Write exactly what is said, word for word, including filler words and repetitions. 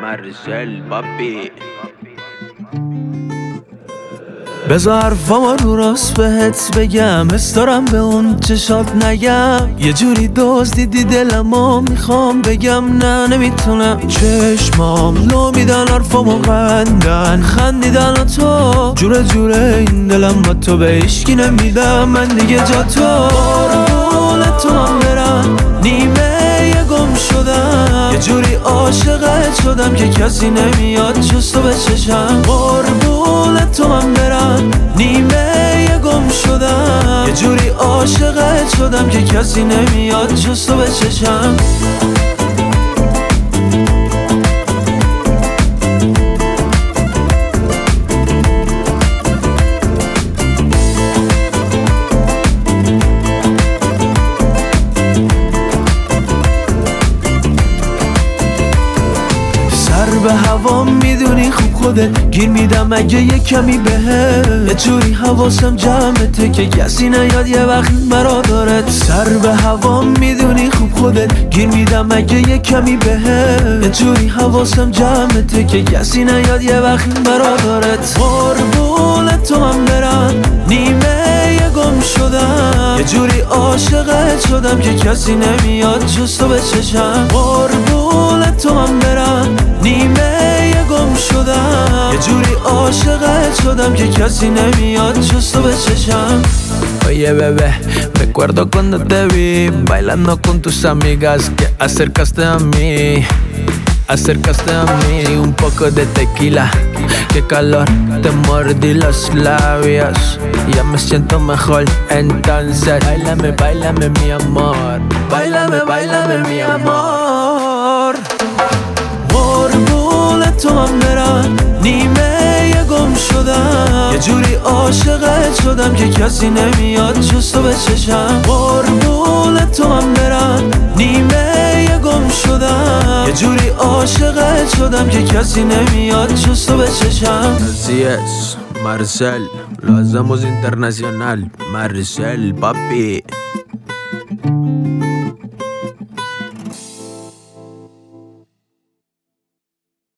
Marcel, papi. بذار حرفامو رو راست بهت بگم، حس دارم به اون چشات نگم. یه جوری دزدیدی دلمو میخوام بگم نه نمیتونم. چشمام لو میدن حرفامو قندن، خندیدن تو جوره جوره این دلم با تو به هیشکی نمیدم. من دیگه جا تو قربون تو من برم، نیمه یه گم شدم. یه جوری عاشقت شدم که کسی نمیاد جز تو به چشم. قربون تو من برم، نیمه یه گم شدم. یه جوری عاشقت شدم که کسی نمیاد جز تو به چشم. به هوا میدونی خوب خودت گیر میدم اگه یه کمی بهت. یه جوری حواسم جمعته که کسی نیاد یه وقت مرا دارد. سر به هوا میدونی خوب خودت گیر میدم اگه یه کمی بهت. یه جوری حواسم جمعته که کسی نیاد یه وقت مرا دارد. قربون تو من برم، نیمه یه گم شدم. یه جوری عاشقت شدم که کسی نمیاد جز تو به چشم. قربون تو من برم، نیمه یه گم شدم. یه جوری عاشقت شدم که کسی نمیاد جز تو به چشم. Oye bebé, recuerdo cuando te vi bailando con tus amigas que acercaste a mí, acercaste a mí. Un poco de tequila, qué calor, te mordí los labios. Ya me siento mejor, entonces bailame, bailame mi amor. Bailame, bailame mi amor. قربون تو من برم، نیمه یه گم شدم. یه جوری عاشقت شدم که کسی نمیاد جز تو به چشم. قربون تو من برم، نیمه یه گم شدم. یه جوری عاشقت شدم که کسی نمیاد جز تو به چشم. Así es, Marcel, lo hacemos internacional. Marcel, papi.